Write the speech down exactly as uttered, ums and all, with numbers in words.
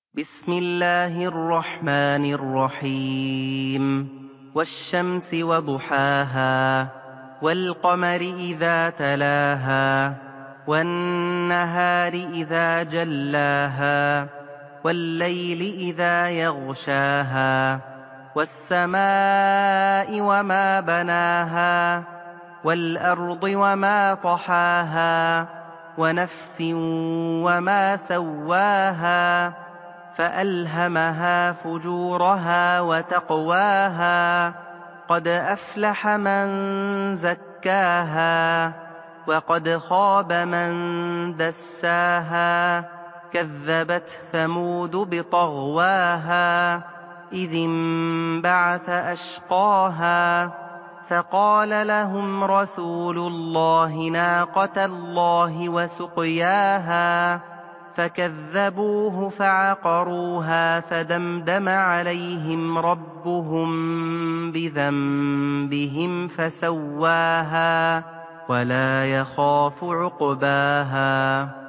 بسم الله الرحمن الرحيم والشمس وضحاها والقمر إذا تلاها والنهار إذا جلاها والليل إذا يغشاها والسماء وما بناها والأرض وما طحاها ونفس وما سواها فألهمها فجورها وتقواها قد أفلح من زكاها وقد خاب من دساها كذبت ثمود بطغواها إذ انبعث أشقاها فقال لهم رسول الله ناقة الله وسقياها فكذبوه فعقروها فدمدم عليهم ربهم بذنبهم فسواها ولا يخاف عقباها